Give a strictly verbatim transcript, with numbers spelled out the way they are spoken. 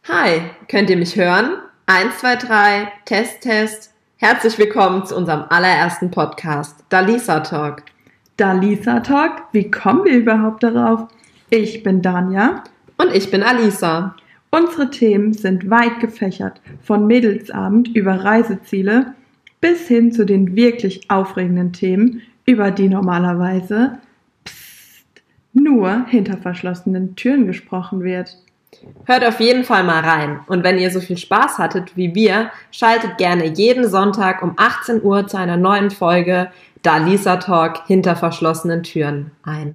Hi, könnt ihr mich hören? Eins, zwei, drei, Test, Test. Herzlich willkommen zu unserem allerersten Podcast, Dalisa Talk. Dalisa Talk? Wie kommen wir überhaupt darauf? Ich bin Danja. Und ich bin Alisa. Unsere Themen sind weit gefächert, von Mädelsabend über Reiseziele bis hin zu den wirklich aufregenden Themen, über die normalerweise psst, nur hinter verschlossenen Türen gesprochen wird. Hört auf jeden Fall mal rein. Und wenn ihr so viel Spaß hattet wie wir, schaltet gerne jeden Sonntag um achtzehn Uhr zu einer neuen Folge Dalisa Talk hinter verschlossenen Türen ein.